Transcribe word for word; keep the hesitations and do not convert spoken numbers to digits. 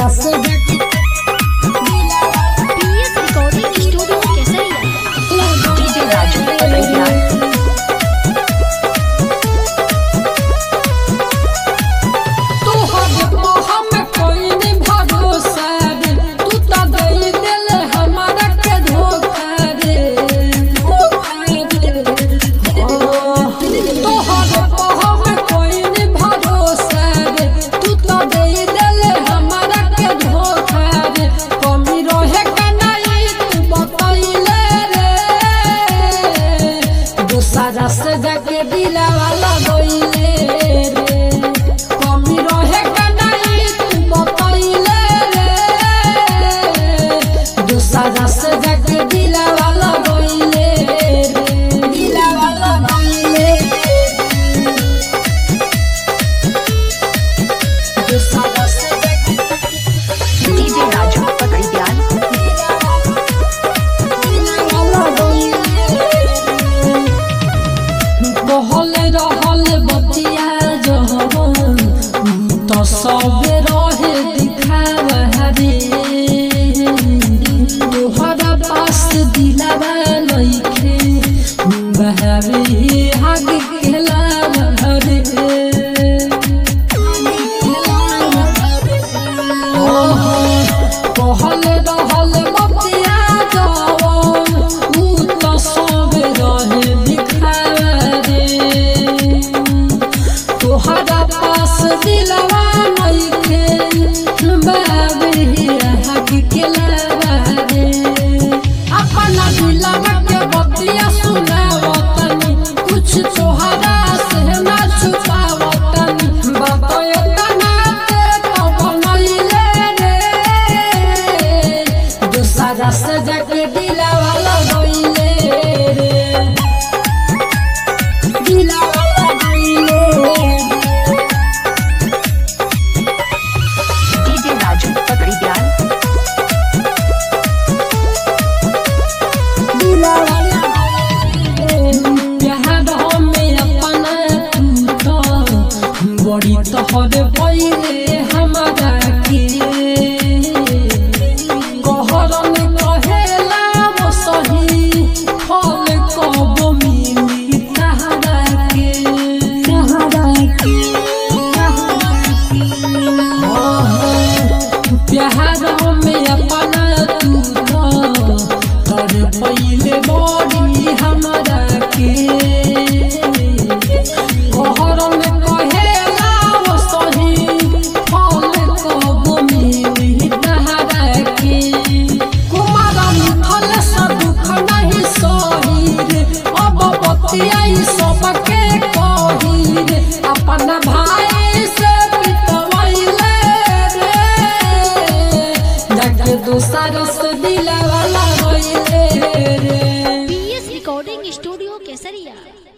से PS recording studio Kesariya. DJ Raju Pakadiya. सारा से जाके दिला वाला गइले रे कमी रहे का नहीं तू बतइले रे दूसरा से जाके दिला वाला गइले रे दिला वाला गइले दूसरा से जाके डीजे राजू पकड़िया। रहल रहल बतिया जहवन तो सब रहे दिखावा रे तोहरा पास दिलावा नइखे बहरे हाग खेलावा रे कहल रहल बतिया जहवन तो सब रहे दिखावा तोहरा पास दिलवा नइखे बाबे हक के लावा रे अपना दिलवा के बतिया सुनावतनी कुछ तोहरा से ना छुपावतनी बतायो तना ते तो बनइले रे दूसरा से जाके दिलवा लगइले रे दिलवा बड़ी तोहरे पहिले हमारा के कहरन कहेला वो सही फल कब मिली तहरा के तहरा के प्यार में अपना तू तोरे पहिले बड़ी हमारा के कहरन सबके कही रे अपना भाई से पिटवाइले रे जाके दूसरा से दिलवा लगइले रे। पीएस रिकॉर्डिंग स्टूडियो केसरिया।